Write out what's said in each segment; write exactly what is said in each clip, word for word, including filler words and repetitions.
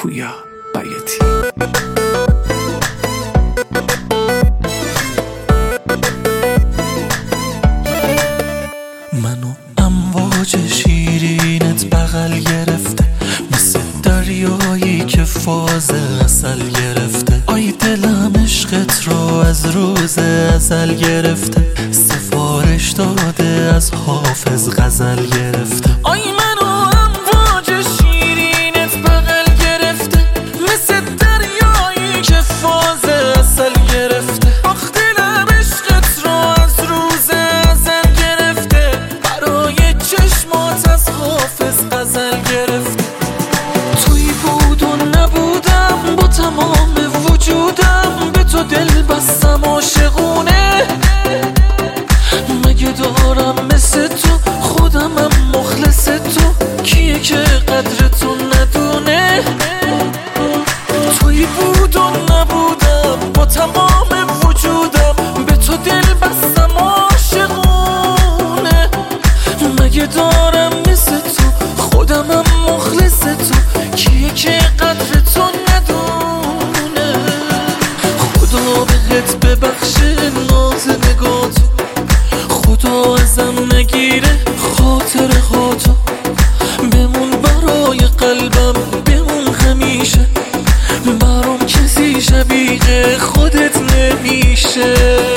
پویا بیاتی. منو امواج شیرینت بغل گرفته، مثل دریایی که فاز اصل گرفته. آی دلم عشقت رو از روز ازل گرفته، سفارش داده از حافظ غزل گرفته. آی منو امواج شیرینت بغل گرفته، مثل دریایی که فاز اصل گرفته. آخ دلم عشقت رو از روز ازل گرفته، برای چشمات از حافظ غزل گرفته. توی بود و نبودم، با تمام وجودم به تو دل بستم عاشقونه. مگه دارم مثل تو خودمم مخلص تو، کیه که قدر تو ندونه. توی بود و نبودم، با تمام وجودم به تو دل بستم عاشقونه. مگه دارم مثل تو خودمم مخلص تو، کیه که قدر تو ندونه. خدا بهت ببخشه ناز نگاتو، خدا ازم نگیره خاطر هاتو. بمون برای قلبم، بمون همیشه، برام کسی شبیه خودت نمیشه.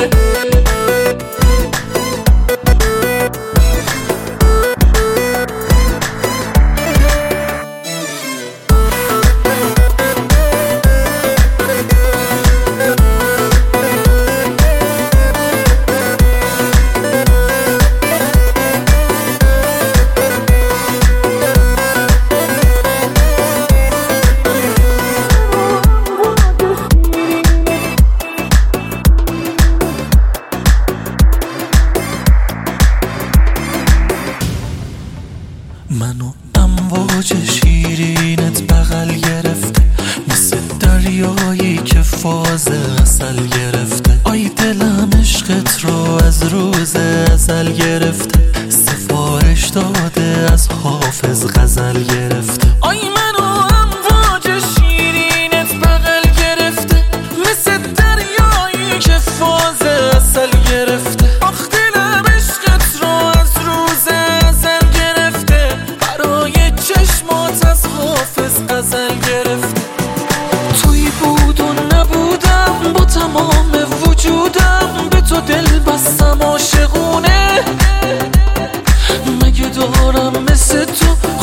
منو امواج شیرینت بغل گرفته، مثل دریایی که فاز اصل گرفته. آی دلم عشقت رو از روز ازل گرفته، سفارش داده از حافظ غزل گرفته. آی منو امواج شیرینت بغل گرفته، مثل دریایی که فاز اصل گرفته. آخ دلم عشقت رو از روز ازل گرفته، برای چشمات از حافظ غزل گرفته. توی بود و نبودم، با تمام وجودم به تو دل بستم عاشقونه. مگه دارم مثل تو